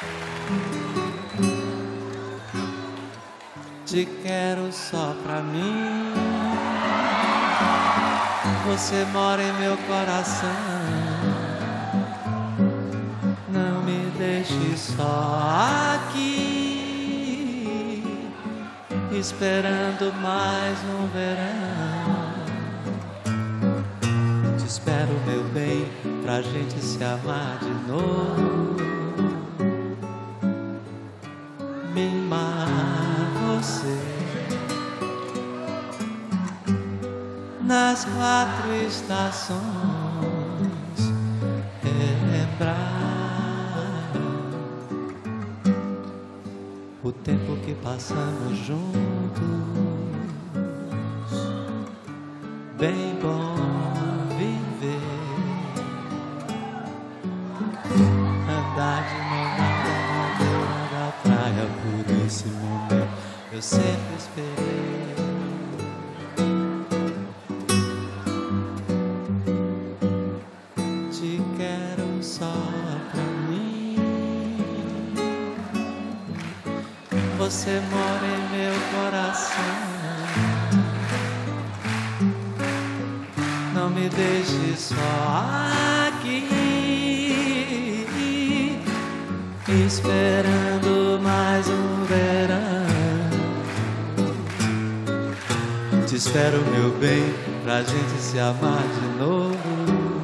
Te quero só pra mim. Você mora em meu coração. Não me deixe só aqui, esperando mais um verão. Te espero, meu bem, pra gente se amar de novo. Mimar você nas 4 estações, relembrar o tempo que passamos juntos. Bem bom viver, andar de mão dada na beira da praia. Por esse momento eu sempre esperei. Te quero só pra mim. Você mora em meu coração. Não me deixe só aqui, esperando mais um verão. Te espero, meu bem, pra gente se amar de novo.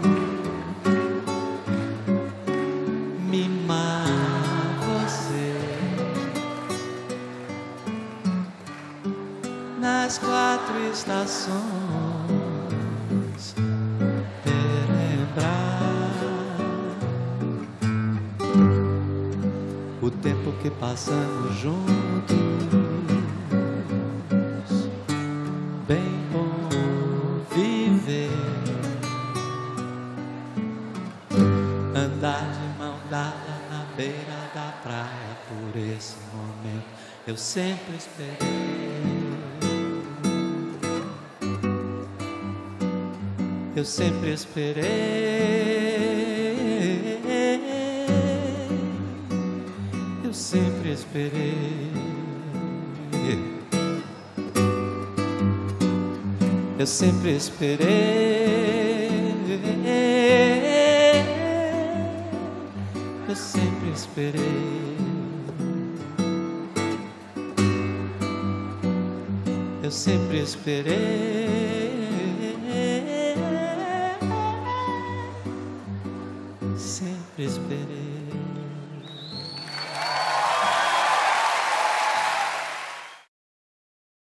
Mimar você nas 4 estações, relembrar o tempo que passamos juntos. Bem bom viver, andar de mão dada na beira da praia. Por esse momento eu sempre esperei. Eu sempre esperei. Eu sempre esperei. Eu sempre esperei. Eu sempre esperei. Eu sempre esperei. Sempre esperei.